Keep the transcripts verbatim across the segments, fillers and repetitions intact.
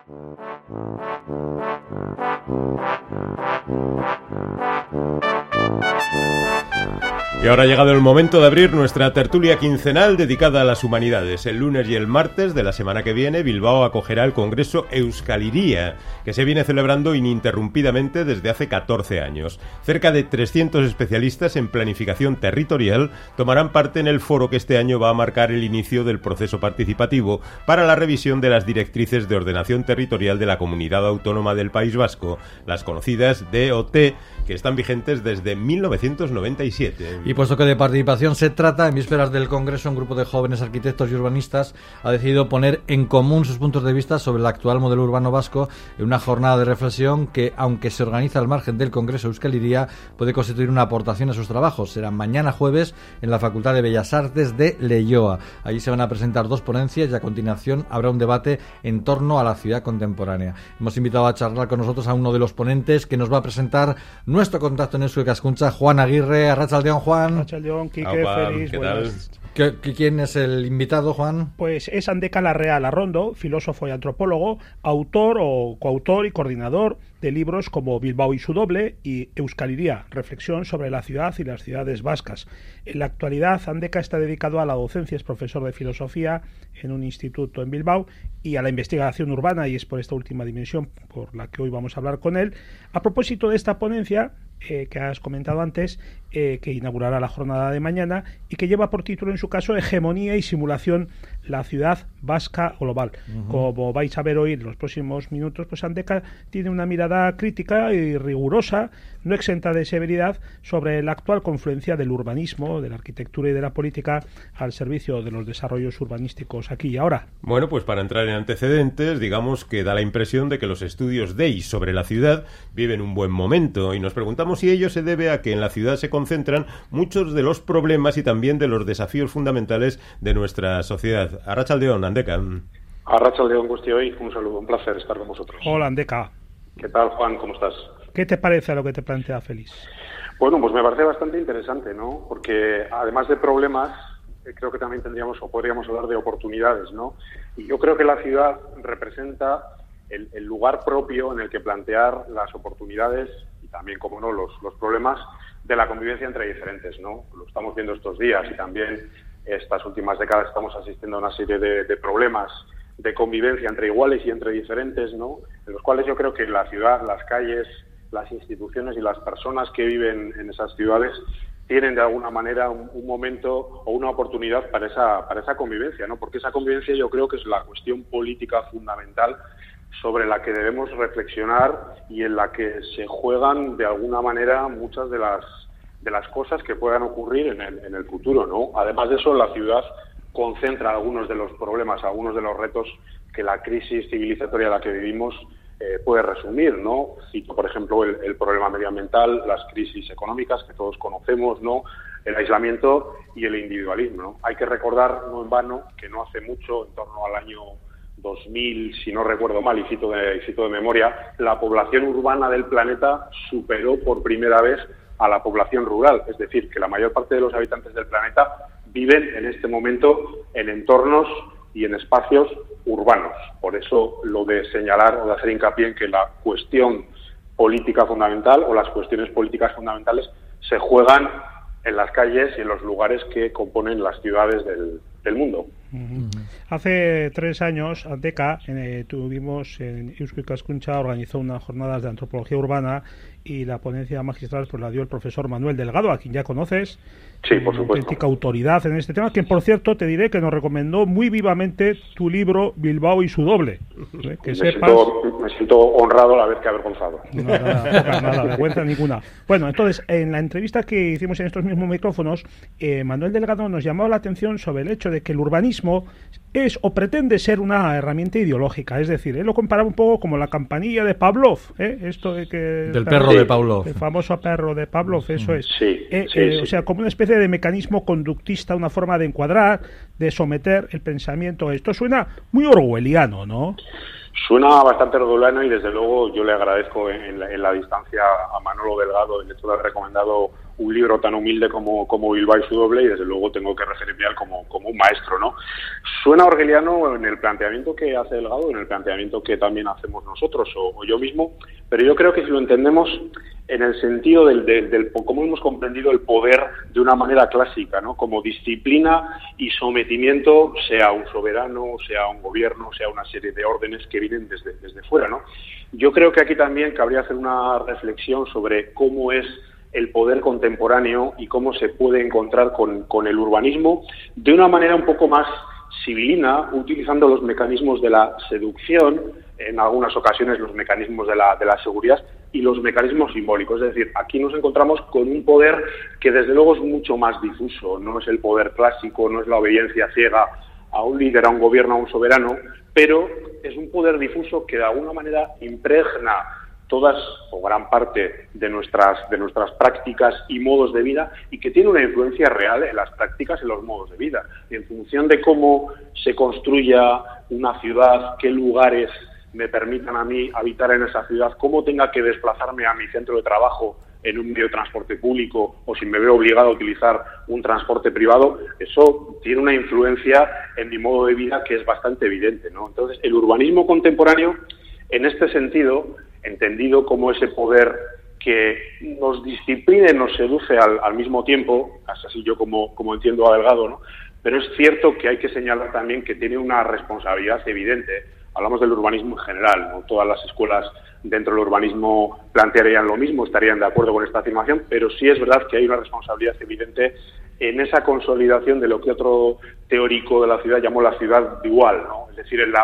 Y ahora ha llegado el momento de abrir nuestra tertulia quincenal dedicada a las humanidades. El lunes y el martes de la semana que viene, Bilbao acogerá el Congreso Euskal Hiria, que se viene celebrando ininterrumpidamente desde hace catorce años. Cerca de trescientos especialistas en planificación territorial tomarán parte en el foro que este año va a marcar el inicio del proceso participativo para la revisión de las directrices de ordenación territorial de la Comunidad Autónoma del País Vasco, las conocidas D O T, que están vigentes desde mil novecientos noventa y siete. Y puesto que de participación se trata, en vísperas del Congreso, un grupo de jóvenes arquitectos y urbanistas ha decidido poner en común sus puntos de vista sobre el actual modelo urbano vasco en una jornada de reflexión que, aunque se organiza al margen del Congreso Euskal Hiria, puede constituir una aportación a sus trabajos. Será mañana jueves en la Facultad de Bellas Artes de Leioa. Allí se van a presentar dos ponencias y a continuación habrá un debate en torno a la ciudad contemporánea. Hemos invitado a charlar con nosotros a uno de los ponentes que nos va a presentar nuestro contacto en Euskal Ikaskuntza, Juan Aguirre. Arratsaldeon, Juan. Arratsaldeon, Quique, Opa, feliz, ¿qué buenas. tal? ¿Quién es el invitado, Juan? Pues es Andeka Larrea Larrondo, filósofo y antropólogo, autor o coautor y coordinador de libros como Bilbao y su doble y Euskal Hiria, reflexión sobre la ciudad y las ciudades vascas. En la actualidad, Andeka está dedicado a la docencia, es profesor de filosofía en un instituto en Bilbao y a la investigación urbana, y es por esta última dimensión por la que hoy vamos a hablar con él. A propósito de esta ponencia eh, que has comentado antes, eh, que inaugurará la jornada de mañana y que lleva por título en su caso Hegemonía y simulación, la ciudad vasca global. Uh-huh. Como vais a ver hoy en los próximos minutos, pues Andeka tiene una mirada crítica y rigurosa, no exenta de severidad, sobre la actual confluencia del urbanismo, de la arquitectura y de la política al servicio de los desarrollos urbanísticos aquí y ahora. Bueno, pues para entrar en antecedentes, digamos que da la impresión de que los estudios D E I sobre la ciudad viven un buen momento, y nos preguntamos si ello se debe a que en la ciudad se concentran muchos de los problemas y también de los desafíos fundamentales de nuestra sociedad. Arratsaldeon, Andeka. Arratsaldeon, Guztioi, un saludo, un placer estar con vosotros. Hola, Andeka. ¿Qué tal, Juan? ¿Cómo estás? ¿Qué te parece a lo que te plantea Félix? Bueno, pues me parece bastante interesante, ¿no? Porque además de problemas, creo que también tendríamos o podríamos hablar de oportunidades, ¿no? Y yo creo que la ciudad representa el, el lugar propio en el que plantear las oportunidades y también, como no, los, los problemas de la convivencia entre diferentes, ¿no? Lo estamos viendo estos días y también estas últimas décadas estamos asistiendo a una serie de, de problemas de convivencia entre iguales y entre diferentes, ¿no? En los cuales yo creo que la ciudad, las calles, las instituciones y las personas que viven en esas ciudades tienen de alguna manera un, un momento o una oportunidad para esa para esa convivencia, ¿no? Porque esa convivencia yo creo que es la cuestión política fundamental sobre la que debemos reflexionar y en la que se juegan de alguna manera muchas de las de las cosas que puedan ocurrir en el, en el futuro, ¿no? Además de eso, la ciudad concentra algunos de los problemas, algunos de los retos que la crisis civilizatoria en la que vivimos eh, puede resumir, ¿no? Cito, por ejemplo, el, el problema medioambiental, las crisis económicas que todos conocemos, ¿no? El aislamiento y el individualismo, ¿no? Hay que recordar, no en vano, que no hace mucho, en torno al año dos mil, si no recuerdo mal, y cito de, y cito de memoria, la población urbana del planeta superó por primera vez a la población rural, es decir, que la mayor parte de los habitantes del planeta viven en este momento en entornos y en espacios urbanos. Por eso lo de señalar o de hacer hincapié en que la cuestión política fundamental o las cuestiones políticas fundamentales se juegan en las calles y en los lugares que componen las ciudades del, del mundo. Uh-huh. Hace tres años, Andeka, eh, tuvimos en Euskal Ikaskuntza, organizó unas jornadas de antropología urbana y la ponencia magistral pues la dio el profesor Manuel Delgado, a quien ya conoces. Sí, por supuesto. Auténtica autoridad en este tema, quien por cierto te diré que nos recomendó muy vivamente tu libro Bilbao y su doble. ¿eh? Que me, sepas... siento, me siento honrado a la vez que avergonzado. No, nada, nada, nada, vergüenza ninguna. Bueno, entonces, en la entrevista que hicimos en estos mismos micrófonos, eh, Manuel Delgado nos llamó la atención sobre el hecho de que el urbanismo es o pretende ser una herramienta ideológica, es decir, él lo comparaba un poco como la campanilla de Pavlov, ¿eh? Esto de que del perro, perro de Pavlov, el famoso perro de Pavlov, eso es, sí, eh, sí, eh, sí. o sea, como una especie de mecanismo conductista, una forma de encuadrar, de someter el pensamiento. Esto suena muy orwelliano, ¿no? Suena bastante orwelliano y desde luego yo le agradezco en la, en la distancia a Manolo Delgado el hecho de haber recomendado un libro tan humilde como, como Bilbao y su doble, y desde luego tengo que referirme a él como, como un maestro, ¿no? Suena orwelliano en el planteamiento que hace Delgado, en el planteamiento que también hacemos nosotros o, o yo mismo, pero yo creo que si lo entendemos en el sentido del, del, del cómo hemos comprendido el poder de una manera clásica, ¿no? Como disciplina y sometimiento, sea un soberano, sea un gobierno, sea una serie de órdenes que vienen desde, desde fuera, ¿no? Yo creo que aquí también cabría hacer una reflexión sobre cómo es el poder contemporáneo y cómo se puede encontrar con, con el urbanismo de una manera un poco más civilina, utilizando los mecanismos de la seducción, en algunas ocasiones los mecanismos de la, de la seguridad y los mecanismos simbólicos. Es decir, aquí nos encontramos con un poder que desde luego es mucho más difuso, no es el poder clásico, no es la obediencia ciega a un líder, a un gobierno, a un soberano, pero es un poder difuso que de alguna manera impregna todas o gran parte de nuestras de nuestras prácticas y modos de vida, y que tiene una influencia real en las prácticas y los modos de vida. En función de cómo se construya una ciudad, qué lugares me permitan a mí habitar en esa ciudad, cómo tenga que desplazarme a mi centro de trabajo en un medio de transporte público o si me veo obligado a utilizar un transporte privado, eso tiene una influencia en mi modo de vida que es bastante evidente, ¿no? Entonces, el urbanismo contemporáneo, en este sentido, entendido como ese poder que nos disciplina y nos seduce al, al mismo tiempo, así yo como, como entiendo a Delgado, ¿no? Pero es cierto que hay que señalar también que tiene una responsabilidad evidente. Hablamos del urbanismo en general, no todas las escuelas dentro del urbanismo plantearían lo mismo, estarían de acuerdo con esta afirmación, pero sí es verdad que hay una responsabilidad evidente en esa consolidación de lo que otro teórico de la ciudad llamó la ciudad dual, ¿no? Es decir, en la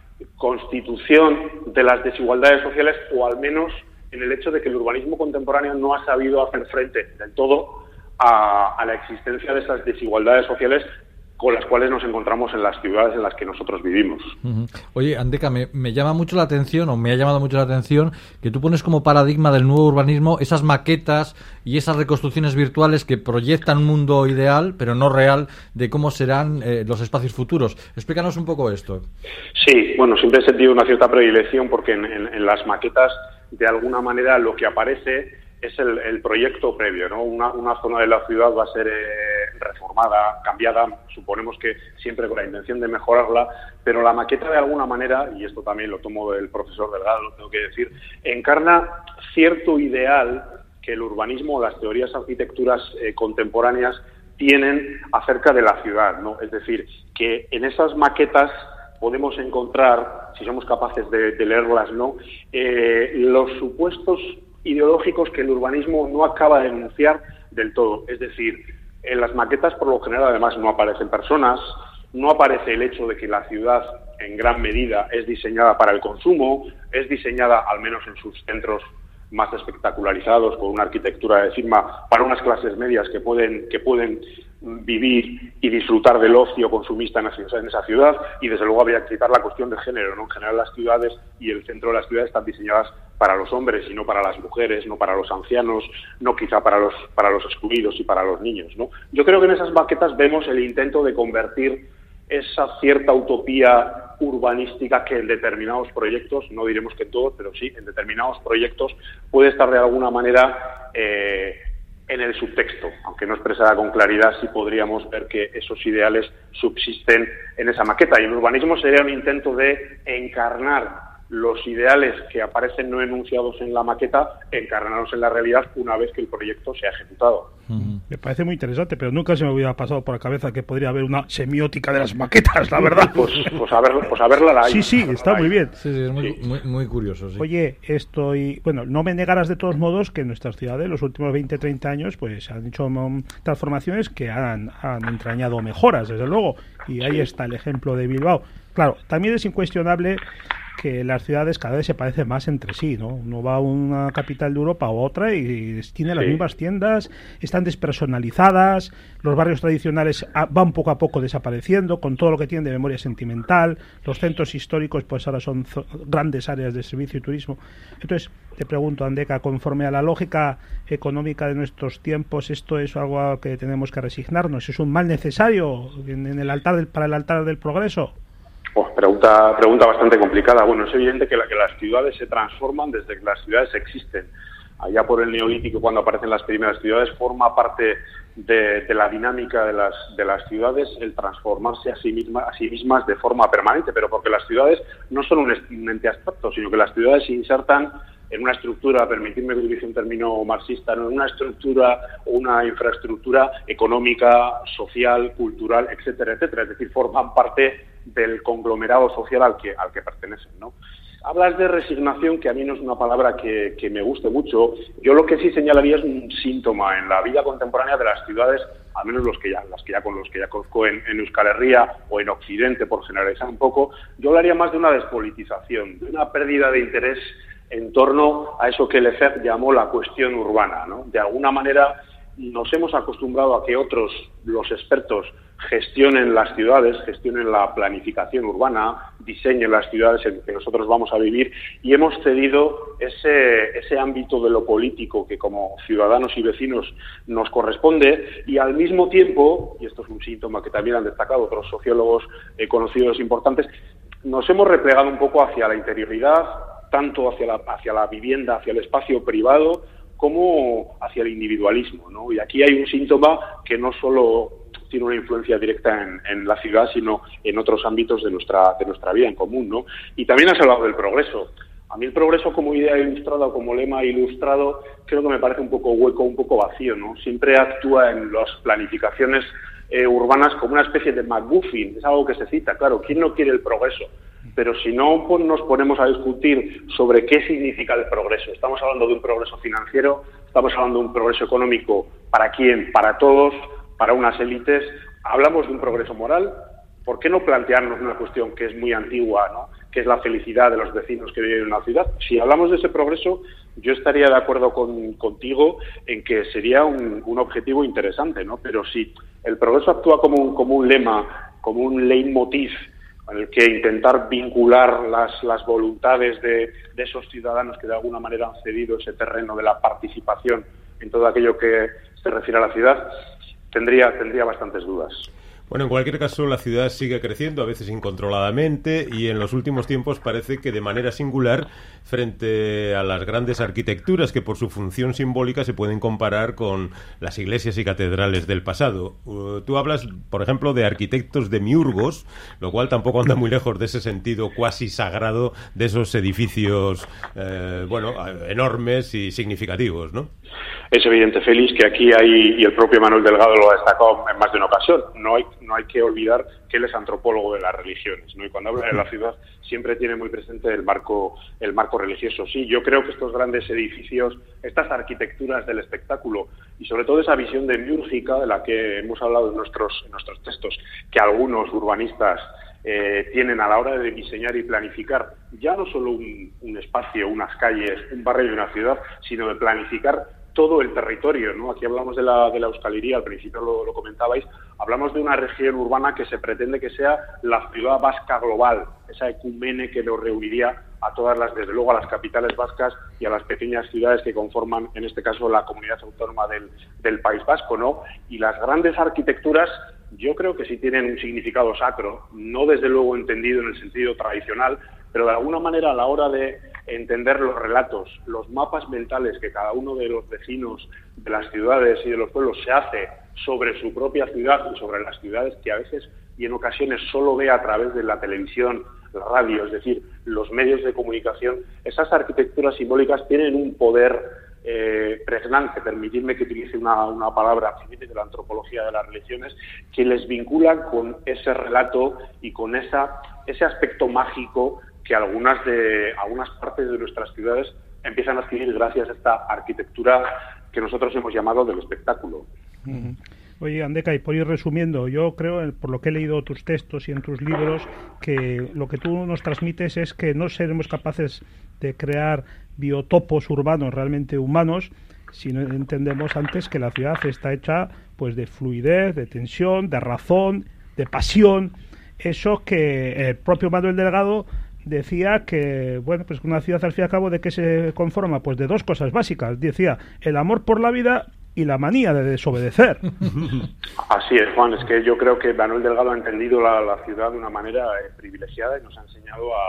constitución de las desigualdades sociales, o al menos en el hecho de que el urbanismo contemporáneo no ha sabido hacer frente del todo a, a la existencia de esas desigualdades sociales con las cuales nos encontramos en las ciudades en las que nosotros vivimos. Uh-huh. Oye, Andeca, me, me llama mucho la atención, o me ha llamado mucho la atención, que tú pones como paradigma del nuevo urbanismo esas maquetas y esas reconstrucciones virtuales que proyectan un mundo ideal, pero no real, de cómo serán eh, los espacios futuros. Explícanos un poco esto. Sí, bueno, siempre he sentido una cierta predilección porque en, en, en las maquetas, de alguna manera, lo que aparece es el, el proyecto previo, ¿no? Una, una zona de la ciudad va a ser eh, reformada, cambiada, suponemos que siempre con la intención de mejorarla, pero la maqueta de alguna manera, y esto también lo tomo del profesor Delgado, lo tengo que decir, encarna cierto ideal que el urbanismo, las teorías arquitecturas eh, contemporáneas tienen acerca de la ciudad, ¿no? Es decir, que en esas maquetas podemos encontrar, si somos capaces de, de leerlas, ¿no? Eh, los supuestos ideológicos que el urbanismo no acaba de enunciar del todo. Es decir, en las maquetas por lo general además no aparecen personas, no aparece el hecho de que la ciudad en gran medida es diseñada para el consumo, es diseñada al menos en sus centros más espectacularizados con una arquitectura de firma para unas clases medias que pueden que pueden vivir y disfrutar del ocio consumista en esa, en esa ciudad, y desde luego habría que quitar la cuestión de género, ¿no? En general las ciudades y el centro de las ciudades están diseñadas para los hombres y no para las mujeres, no para los ancianos, no quizá para los para los excluidos y para los niños, ¿no? Yo creo que en esas maquetas vemos el intento de convertir esa cierta utopía urbanística que en determinados proyectos, no diremos que en todos, pero sí en determinados proyectos puede estar de alguna manera eh, en el subtexto, aunque no expresada con claridad, sí podríamos ver que esos ideales subsisten en esa maqueta. Y el urbanismo sería un intento de encarnar los ideales que aparecen no enunciados en la maqueta, encarnarlos en la realidad una vez que el proyecto se ha ejecutado. Uh-huh. Me parece muy interesante, pero nunca se me hubiera pasado por la cabeza que podría haber una semiótica de las maquetas, la verdad. Pues, pues, a, ver, pues a verla la hay. Sí, sí, está muy bien. Sí, sí, es muy, sí. muy, muy curioso. Sí. Oye, estoy... Bueno, no me negarás de todos modos que en nuestras ciudades los últimos veinte, treinta años pues han hecho um, transformaciones que han, han entrañado mejoras, desde luego. Y ahí está el ejemplo de Bilbao. Claro, también es incuestionable que las ciudades cada vez se parecen más entre sí, ¿no? Uno va a una capital de Europa o otra y tiene las sí. mismas tiendas, están despersonalizadas, los barrios tradicionales van poco a poco desapareciendo, con todo lo que tienen de memoria sentimental, los centros históricos pues ahora son grandes áreas de servicio y turismo. Entonces, te pregunto, Andeca, conforme a la lógica económica de nuestros tiempos, ¿esto es algo a que tenemos que resignarnos? ¿Es un mal necesario en, en el altar del, para el altar del progreso? Oh, pregunta, pregunta bastante complicada. Bueno, es evidente que, la, que las ciudades se transforman desde que las ciudades existen. allá por el Neolítico, cuando aparecen las primeras ciudades, forma parte de, de la dinámica de las, de las ciudades el transformarse a sí, misma, a sí mismas de forma permanente, pero porque las ciudades no son un, un ente abstracto, sino que las ciudades se insertan en una estructura, permitidme que utilice un término marxista, ¿no? En una estructura o una infraestructura económica, social, cultural, etcétera, etcétera. Es decir, forman parte del conglomerado social al que, al que pertenecen, ¿no? Hablas de resignación, que a mí no es una palabra que, que me guste mucho. Yo lo que sí señalaría es un síntoma en la vida contemporánea de las ciudades, al menos los que ya, las que ya con los que ya conozco en, en Euskal Herria o en Occidente, por generalizar un poco. Yo hablaría más de una despolitización, de una pérdida de interés en torno a eso que Lefebvre llamó la cuestión urbana, ¿no? De alguna manera nos hemos acostumbrado a que otros, los expertos, gestionen las ciudades, gestionen la planificación urbana, diseñen las ciudades en que nosotros vamos a vivir, y hemos cedido ese, ese ámbito de lo político que como ciudadanos y vecinos nos corresponde, y al mismo tiempo, y esto es un síntoma que también han destacado otros sociólogos eh, conocidos importantes, nos hemos replegado un poco hacia la interioridad, tanto hacia la, hacia la vivienda, hacia el espacio privado, como hacia el individualismo, ¿no? Y aquí hay un síntoma que no solo tiene una influencia directa en, en la ciudad, sino en otros ámbitos de nuestra, de nuestra vida en común, ¿no? Y también has hablado del progreso. A mí el progreso como idea ilustrada o como lema ilustrado creo que me parece un poco hueco, un poco vacío, ¿no? Siempre actúa en las planificaciones eh, urbanas como una especie de MacGuffin, es algo que se cita, claro, ¿quién no quiere el progreso? Pero si no pues, nos ponemos a discutir sobre qué significa el progreso, estamos hablando de un progreso financiero, estamos hablando de un progreso económico, ¿para quién? Para todos, para unas élites. Hablamos de un progreso moral. ¿Por qué no plantearnos una cuestión que es muy antigua, ¿no? Que es la felicidad de los vecinos que viven en una ciudad? Si hablamos de ese progreso, yo estaría de acuerdo con, contigo en que sería un, un objetivo interesante, ¿no? Pero si el progreso actúa como un, como un lema, como un leitmotiv, en el que intentar vincular las, las voluntades de, de esos ciudadanos que de alguna manera han cedido ese terreno de la participación en todo aquello que se refiere a la ciudad, tendría, tendría bastantes dudas. Bueno, en cualquier caso, la ciudad sigue creciendo, a veces incontroladamente, y en los últimos tiempos parece que de manera singular frente a las grandes arquitecturas que por su función simbólica se pueden comparar con las iglesias y catedrales del pasado. Uh, tú hablas, por ejemplo, de arquitectos demiurgos, lo cual tampoco anda muy lejos de ese sentido cuasi sagrado de esos edificios, eh, bueno, enormes y significativos, ¿no? Es evidente, Félix, que aquí hay, y el propio Manuel Delgado lo ha destacado en más de una ocasión, no hay, no hay que olvidar que él es antropólogo de las religiones, ¿no? Y cuando habla de la ciudad siempre tiene muy presente el marco, el marco religioso. Sí, yo creo que estos grandes edificios, estas arquitecturas del espectáculo y sobre todo esa visión demiúrgica de la que hemos hablado en nuestros, en nuestros textos, que algunos urbanistas eh, tienen a la hora de diseñar y planificar ya no solo un, un espacio, unas calles, un barrio y una ciudad, sino de planificar todo el territorio, ¿no? Aquí hablamos de la, de la Euskal Herria, al principio lo, lo comentabais, hablamos de una región urbana que se pretende que sea la ciudad vasca global, esa ecumene que lo reuniría a todas las, desde luego a las capitales vascas y a las pequeñas ciudades que conforman, en este caso, la comunidad autónoma del, del País Vasco, ¿no? Y las grandes arquitecturas, yo creo que sí tienen un significado sacro, no desde luego entendido en el sentido tradicional, pero de alguna manera a la hora de entender los relatos, los mapas mentales que cada uno de los vecinos de las ciudades y de los pueblos se hace sobre su propia ciudad y sobre las ciudades que a veces y en ocasiones solo ve a través de la televisión, la radio, es decir, los medios de comunicación, esas arquitecturas simbólicas tienen un poder eh, pregnante, permitidme que utilice una, una palabra de la antropología de las religiones, que les vinculan con ese relato y con esa, ese aspecto mágico que algunas de algunas partes de nuestras ciudades empiezan a adquirir gracias a esta arquitectura que nosotros hemos llamado del espectáculo. Uh-huh. Oye, Andeca, y por ir resumiendo, yo creo, por lo que he leído tus textos y en tus libros, que lo que tú nos transmites es que no seremos capaces de crear biotopos urbanos realmente humanos si no entendemos antes que la ciudad está hecha pues de fluidez, de tensión, de razón, de pasión. Eso que el propio Manuel Delgado decía que, bueno, pues una ciudad al fin y al cabo ¿de qué se conforma? Pues de dos cosas básicas. Decía, el amor por la vida y la manía de desobedecer. Así es, Juan, es que yo creo que Manuel Delgado ha entendido la, la ciudad de una manera eh, privilegiada y nos ha enseñado a,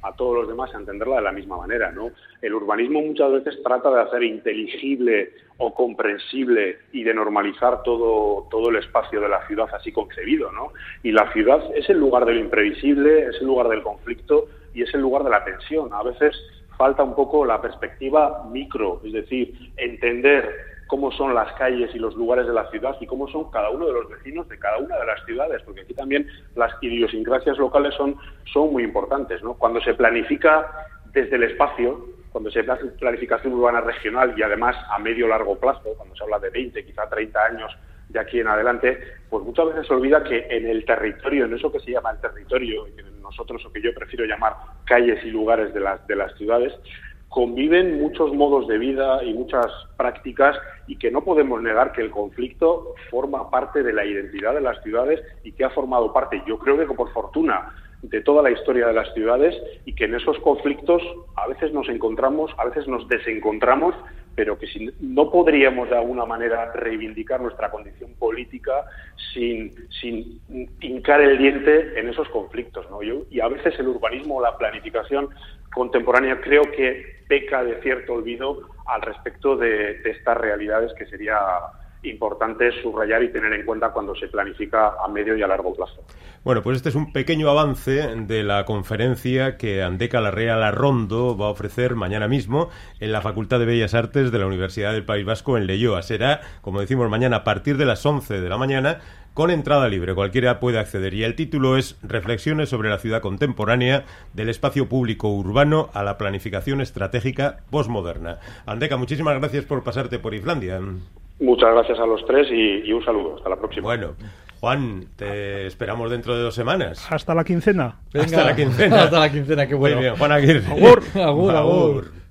a todos los demás a entenderla de la misma manera, ¿no? El urbanismo muchas veces trata de hacer inteligible o comprensible y de normalizar todo, todo el espacio de la ciudad así concebido, ¿no? Y la ciudad es el lugar de lo imprevisible, es el lugar del conflicto y es el lugar de la tensión. A veces falta un poco la perspectiva micro, es decir, entender cómo son las calles y los lugares de la ciudad y cómo son cada uno de los vecinos de cada una de las ciudades, porque aquí también las idiosincrasias locales son, son muy importantes, ¿no? Cuando se planifica desde el espacio, cuando se hace planificación urbana regional y además a medio largo plazo, cuando se habla de veinte, quizá treinta años de aquí en adelante, pues muchas veces se olvida que en el territorio, en eso que se llama el territorio, y que nosotros, o que yo prefiero llamar calles y lugares de las, de las ciudades, conviven muchos modos de vida y muchas prácticas y que no podemos negar que el conflicto forma parte de la identidad de las ciudades y que ha formado parte, yo creo que por fortuna, de toda la historia de las ciudades y que en esos conflictos a veces nos encontramos, a veces nos desencontramos, pero que si, no podríamos de alguna manera reivindicar nuestra condición política sin, sin hincar el diente en esos conflictos, ¿no? Yo, y a veces el urbanismo o la planificación contemporánea creo que peca de cierto olvido al respecto de, de estas realidades que sería importante subrayar y tener en cuenta cuando se planifica a medio y a largo plazo. Bueno, pues este es un pequeño avance de la conferencia que Andeca Larrea Larrondo va a ofrecer mañana mismo en la Facultad de Bellas Artes de la Universidad del País Vasco en Leioa. Será, como decimos, mañana a partir de las once de la mañana, con entrada libre. Cualquiera puede acceder. Y el título es Reflexiones sobre la ciudad contemporánea, del espacio público urbano a la planificación estratégica postmoderna. Andeca, muchísimas gracias por pasarte por Islandia. Muchas gracias a los tres y, y un saludo. Hasta la próxima. Bueno, Juan, te esperamos dentro de dos semanas. Hasta la quincena. Venga, hasta la quincena. Hasta la quincena, qué bueno. Muy bien, Juan Aguirre. Agur. Agur, agur. Agur.